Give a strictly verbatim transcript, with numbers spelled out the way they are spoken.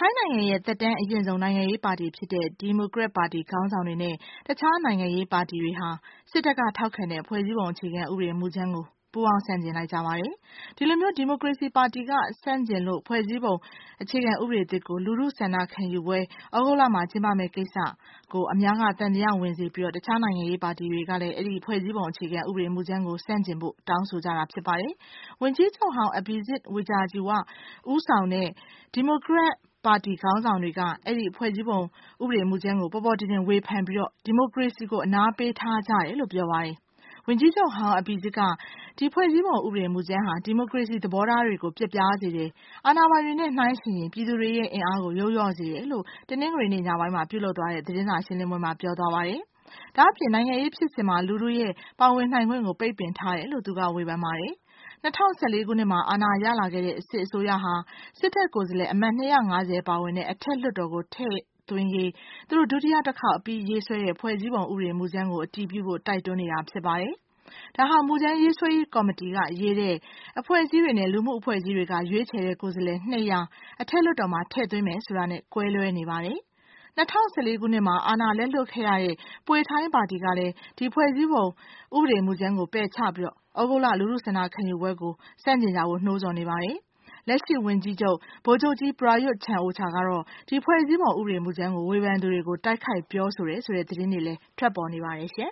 ထိုင်းနိုင်ငံရဲ့သက်တမ်းအရင့်ဆုံးနိုင်ငံရေးပါတီဖြစ်တဲ့ဒီမိုကရက်ပါတီခေါင်းဆောင်တွေနဲ့တခြားနိုင်ငံရေးပါတီတွေဟာစစ်တပ်ကထောက်ခံတဲ့ဖွဲ့စည်းပုံအခြေခံဥပဒေမူကြမ်းကိုပူးပေါင်းဆန့်ကျင်လိုက်ကြပါတယ်။ဒီလိုမျိုးဒီမိုကရေစီပါတီကဆန့်ကျင်လို့ဖွဲ့စည်းပုံအခြေခံဥပဒေသစ်ကိုလူထုဆန္ဒခံယူပွဲဩဂုတ်လမှာကျင်းပမယ့်ကိစ္စကိုအများကသံသယဝင်စေပြီးတော့တခြားနိုင်ငံရေးပါတီတွေကလည်းအဲ့ဒီဖွဲ့စည်းပုံအခြေခံဥပဒေမူကြမ်းကိုဆန့်ကျင်ဖို့တောင်းဆိုကြတာဖြစ်ပါတယ်။ဝန်ကြီးချုပ်ဟောင်းအဘီဇစ်ဝီဂျာဂျီဝဦးဆောင်တဲ့ဒီမိုကရက်ပါတီခေါင်းဆောင်တွေကအဲ့ဒီဖွဲ့စည်းပုံဥပဒေမူကြမ်းကိုပေါ်ပေါ်တင်တင်ဝေဖန်ပြီးတော့ဒီမိုကရေစီကိုအနာပေးထားကြတယ်လို့ပြောပါတယ်။ဝန်ကြီးချုပ်ဟောင်းအဘီဇစ်ကဒီဖွဲ့စည်းပုံဥပဒေမူကြမ်းဟာဒီမိုကရေစီသဘောထားတွေကိုပြက်ပြားစေတယ်။အာဏာပိုင်တွေနဲ့နှိုင်းယှဉ်ရင်ပြည်သူတွေရဲ့အင်အားကိုယုတ်လျော့စေတယ်လို့တနင်္ဂနွေနေ့ညပိုင်းမှာပြုလုပ်သွားတဲ့သတင်းစာရှင်းလင်းပွဲမှာပြောသွားပါတယ်။ဒါ့အပြင်နိုင်ငံရေးဖြစ်စဉ်မှာလူထုရဲ့ပါဝင်နိုင်ခွင့်ကိုပိတ်ပင်ထားတယ်လို့သူကဝေဖန်ပါတယ်။၂၀၁၄ခုနှစ်မှာအာဏာရလာခဲ့တဲ့စစ်အစိုးရဟာစစ်တပ်ကိုယ်စားလှယ်အမတ်၂၅၀ပါဝင်တဲ့အထက်လွှတ်တော်ကိုထည့်သွင်းရေးသူတို့ဒုတိယတစ်ခေါက်အပြီးရေးဆွဲတဲ့ဖွဲ့စည်းပုံဥပဒေမူကြမ်းကိုအတည်ပြုဖို့တိုက်တွန်းနေတာဖြစ်ပါတယ်။ဒါဟာမူကြမ်းရေးဆွဲရေးကော်မတီကရေးတဲ့အဖွဲ့အစည်းတွေနဲ့လူမှုအဖွဲ့အစည်းတွေကရွေးချယ်တဲ့ကိုယ်စားလှယ်၂ရာအထက်လွှတ်တော်မှာထည့်သွင်းမယ်ဆိုတာနဲ့ကွဲလွဲနေပါတယ်။၂၀၁၄ခုနှစ်မှာအာဏာလက်လွတ်ခဲ့ရတဲ့ပွေထိုင်းပါတီကလည်းဒီဖွဲ့စည်းပုံဥပဒေမူကြမ်းကိုပယ်ချပြီးတော့ဩဂုတ်လလူထုဆန္ဒခံယူပွဲကိုဆန့်ကျင်ကြဖို့နှိုးဆော်နေပါတယ်။လက်ရှိဝန်ကြီးချုပ်ဗိုလ်ချုပ်ကြီးပရာယွတ်ချန်အိုချာကတော့ဒီဖွဲ့စည်းပုံဥပဒေမူကြမ်းကိုဝေဖန်သူတွေကိုတိုက်ခိုက်ပြောဆိုတယ်ဆိုတဲ့သတင်းတွေလည်းထွက်ပေါ်နေပါတယ်ရှင်